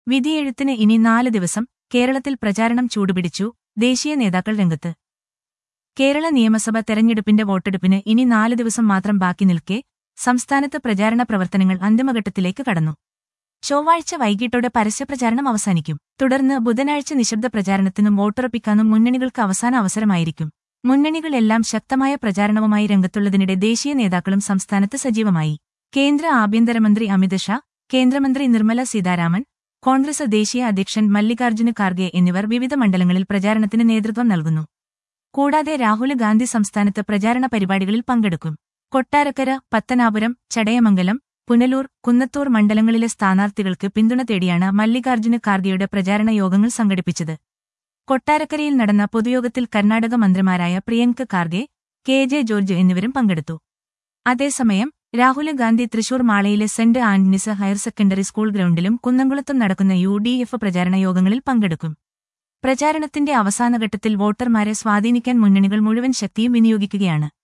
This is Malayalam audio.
വിധിയെഴുത്തിന് ഇനി 4 ദിവസം, കേരളത്തിൽ പ്രചാരണം ചൂടുപിടിച്ചു, ദേശീയ നേതാക്കൾ രംഗത്ത്. കേരള നിയമസഭ തെരഞ്ഞെടുപ്പിന്റെ വോട്ടെടുപ്പിന് ഇനി 4 ദിവസം മാത്രം ബാക്കി നിൽക്കെ, സംസ്ഥാനത്ത് പ്രചാരണ പ്രവർത്തനങ്ങൾ അന്തിമഘട്ടത്തിലേക്ക് കടന്നു. ചൊവ്വാഴ്ച വൈകിട്ടോടെ പരസ്യപ്രചാരണം അവസാനിക്കും. തുടർന്ന് ബുധനാഴ്ച നിശബ്ദ പ്രചാരണത്തിനും വോട്ടുറപ്പിക്കാനും മുന്നണികൾക്ക് അവസാന അവസരമായിരിക്കും. മുന്നണികളെല്ലാം ശക്തമായ പ്രചാരണവുമായി രംഗത്തുള്ളതിനിടെ ദേശീയ നേതാക്കളും സംസ്ഥാനത്ത് സജീവമായി. കേന്ദ്ര ആഭ്യന്തരമന്ത്രി അമിത് ഷാ, കേന്ദ്രമന്ത്രി നിർമ്മല സീതാരാമൻ, കോൺഗ്രസ് ദേശീയ അധ്യക്ഷൻ മല്ലികാർജ്ജുന ഖാർഗെ എന്നിവർ വിവിധ മണ്ഡലങ്ങളിൽ പ്രചാരണത്തിന് നേതൃത്വം നൽകുന്നു. കൂടാതെ രാഹുൽ ഗാന്ധി സംസ്ഥാനത്ത് പ്രചാരണ പരിപാടികളിൽ പങ്കെടുക്കും. കൊട്ടാരക്കര, പത്തനാപുരം, ചടയമംഗലം, പുനലൂർ, കുന്നത്തൂർ മണ്ഡലങ്ങളിലെ സ്ഥാനാർത്ഥികൾക്ക് പിന്തുണ തേടിയാണ് മല്ലികാർജ്ജുന ഖാർഗെയുടെ പ്രചാരണ യോഗങ്ങൾ സംഘടിപ്പിച്ചത്. കൊട്ടാരക്കരയിൽ നടന്ന പൊതുയോഗത്തിൽ കർണാടക മന്ത്രിമാരായ പ്രിയങ്ക ഖാർഗെ, കെ.ജെ. ജോർജ് എന്നിവരും പങ്കെടുത്തു. അതേസമയം രാഹുൽ ഗാന്ധി തൃശൂർ മാളയിലെ Saint Antony's higher secondary school ഗ്രൗണ്ടിലും കുന്നംകുളത്തും നടക്കുന്ന യു.ഡി.എഫ് പ്രചാരണ യോഗങ്ങളിൽ പങ്കെടുക്കും. പ്രചാരണത്തിന്റെ അവസാനഘട്ടത്തിൽ വോട്ടർമാരെ സ്വാധീനിക്കാൻ മുന്നണികൾ മുഴുവൻ ശക്തിയും വിനിയോഗിക്കുകയാണ്.